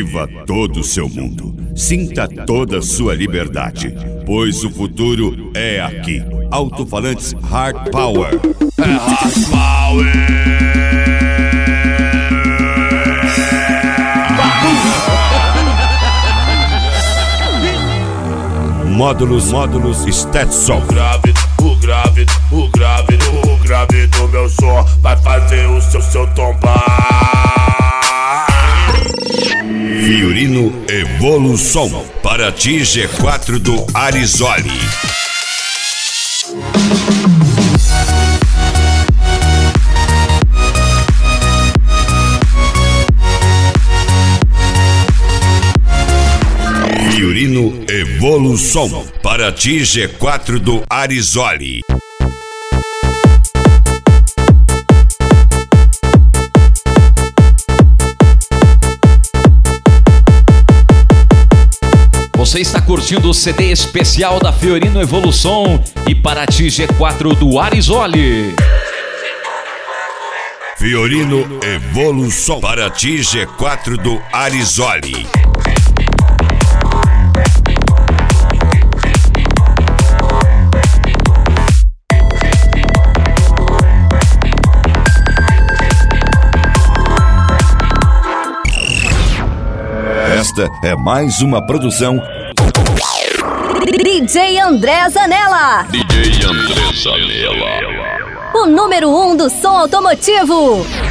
Viva todo o seu mundo. Sinta toda a sua liberdade, pois o futuro é aqui. Alto-falantes Hard Power. É Hard Power. Módulos Stetson. O grave do meu som vai fazer o seu tombar. Fiorino Evolução. Para ti G4 do Arizoli. Fiorino Evolução. Para ti G4 do Arizoli. Você está curtindo o CD especial da Fiorino Evolução e para ti G4 do Arizoli. Fiorino Evolução. Para ti G4 do Arizoli. Esta é mais uma produção DJ André Zanella. DJ André Zanella. O número 1 do som automotivo.